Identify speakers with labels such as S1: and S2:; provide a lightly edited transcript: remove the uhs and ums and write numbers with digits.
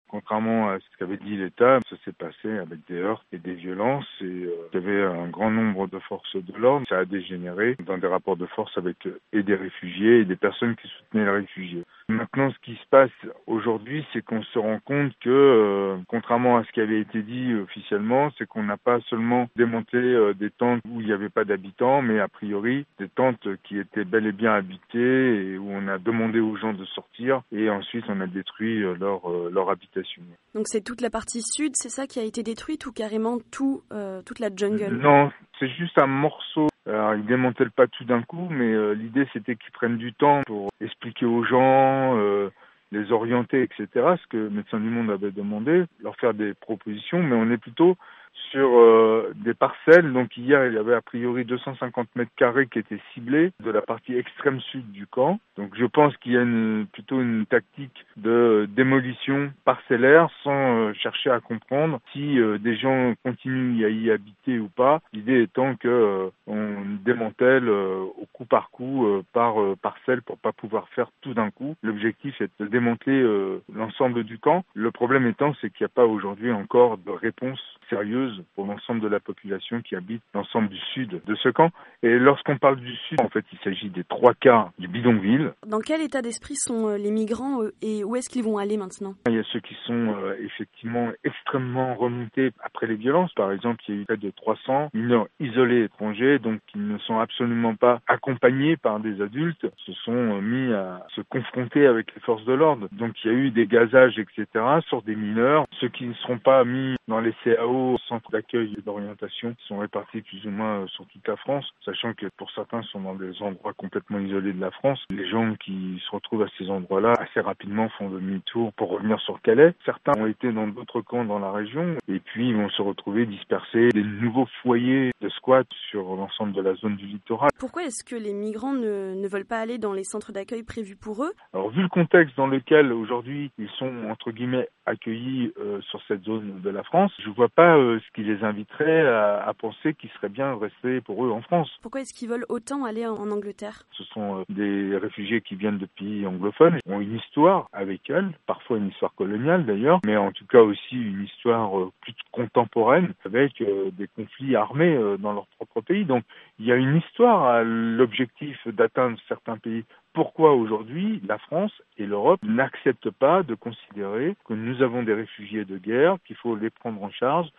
S1: Contrairement à ce qu'avait dit l'État, ça s'est passé avec des heurts et des violences et il y avait un grand nombre de forces de l'ordre. Ça a dégénéré dans des rapports de force avec et des réfugiés et des personnes qui soutenaient les réfugiés. Maintenant, ce qui se passe aujourd'hui, c'est qu'on se rend compte que, contrairement à ce qui avait été dit officiellement, c'est qu'on n'a pas seulement démantelé des tentes où il n'y avait pas d'habitants, mais a priori des tentes qui étaient bel et bien habitées et où on a demandé aux gens de sortir et ensuite on a détruit leur habitation.
S2: Donc c'est toute la partie sud, c'est ça qui a été détruite ou carrément toute la jungle?
S1: Non, c'est juste un morceau. Alors, ils démantèlent pas tout d'un coup, mais l'idée c'était qu'ils prennent du temps pour expliquer aux gens, les orienter, etc. Ce que Médecins du Monde avait demandé, leur faire des propositions, mais on est plutôt sur des parcelles. Donc hier, il y avait a priori 250 mètres carrés qui étaient ciblés de la partie extrême sud du camp. Donc je pense qu'il y a plutôt une tactique de démolition parcellaire sans chercher à comprendre si des gens continuent à y habiter ou pas. L'idée étant que on démantèle au coup par coup, par parcelle pour pas pouvoir faire tout d'un coup. L'objectif est de démanteler l'ensemble du camp. Le problème étant, c'est qu'il n'y a pas aujourd'hui encore de réponse sérieuse pour l'ensemble de la population qui habite l'ensemble du sud de ce camp. Et lorsqu'on parle du sud, en fait, il s'agit des 3 quarts du bidonville.
S2: Dans quel état d'esprit sont les migrants et où est-ce qu'ils vont aller maintenant?
S1: Il y a ceux qui sont effectivement extrêmement remontés après les violences. Par exemple, il y a eu près de 300 mineurs isolés étrangers, donc qui ne sont absolument pas accompagnés par des adultes, se sont mis à se confronter avec les forces de l'ordre. Donc il y a eu des gazages, etc. sur des mineurs. Ceux qui ne seront pas mis dans les CAO, centres d'accueil et d'orientation, sont répartis plus ou moins sur toute la France, sachant que pour certains sont dans des endroits complètement isolés de la France. Les gens qui se retrouvent à ces endroits-là assez rapidement font demi-tour pour revenir sur Calais. Certains ont été dans d'autres camps dans la région et puis ils vont se retrouver dispersés, des nouveaux foyers de squat sur l'ensemble de la zone du littoral.
S2: Pourquoi est-ce que les migrants ne veulent pas aller dans les centres d'accueil prévus pour eux?
S1: Alors vu le contexte dans lequel aujourd'hui ils sont entre guillemets accueillis sur cette zone de la France, je vois pas ce qui les inviterait à penser qu'il serait bien de rester pour eux en France.
S2: Pourquoi est-ce qu'ils veulent autant aller en Angleterre?
S1: Ce sont des réfugiés qui viennent de pays anglophones, ont une histoire avec elles, parfois une histoire coloniale d'ailleurs, mais en tout cas aussi une histoire plus contemporaine avec des conflits armés dans leur propre pays. Donc il y a une histoire à l'objectif d'atteindre certains pays. Pourquoi aujourd'hui la France et l'Europe n'acceptent pas de considérer que nous avons des réfugiés de guerre, qu'il faut les prendre en charge